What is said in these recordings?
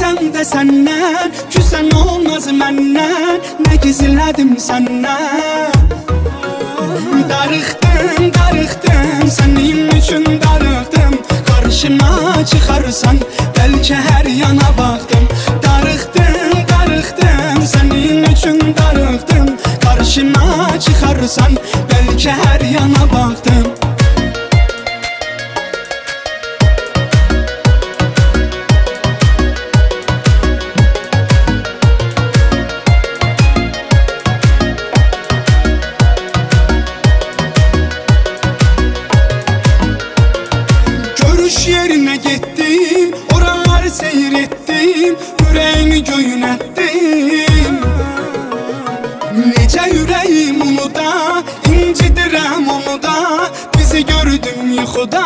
istəyirəm də səndən, küsən olmaz məndən, nə gizlədim səndən. Darıxdım, darıxdım, sənin üçün darıxdım, qarşıma çıxarsan, bəlkə hər yana baxdım. Darıxdım, darıxdım, sənin üçün darıxdım, qarşıma çıxarsan, bəlkə hər yana baxdım. Yerinə getdim, oraları seyir etdim, ürəyimi göynətdim. Necə ürəyim onu da, incidirəm onu da, bizi gördüm yuxuda.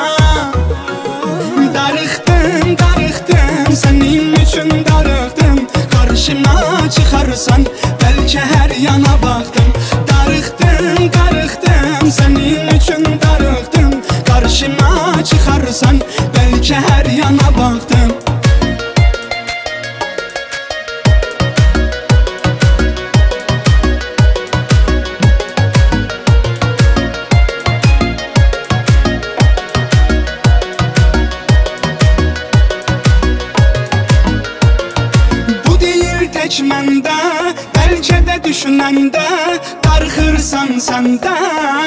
Darıxdım, darıxdım, sənin üçün darıxdım, qarşıma çıxarsan, bəlkə hər yana baxdım. Darıxdım, darıxdım, sənin üçün darıxdım, qarşıma çıxarsan, bəlkə hər yana baxdım. Bu deyil tək məndə, bəlkə də düşünəndə, darıxırsan səndə.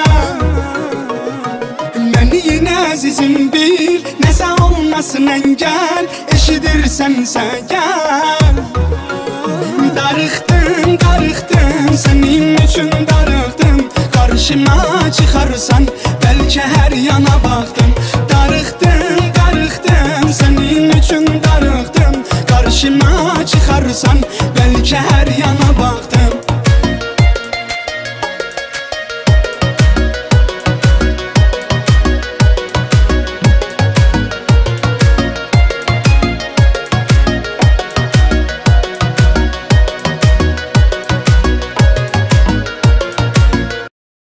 Məni yenə əzizim bil, nəsə olmasın əngəl, eşidirsənsə gəl. Darıxdım, darıxdım, sənin üçün darıxdım, qarşıma çıxarsan, bəlkə hər yana baxdım. Darıxdım, darıxdım,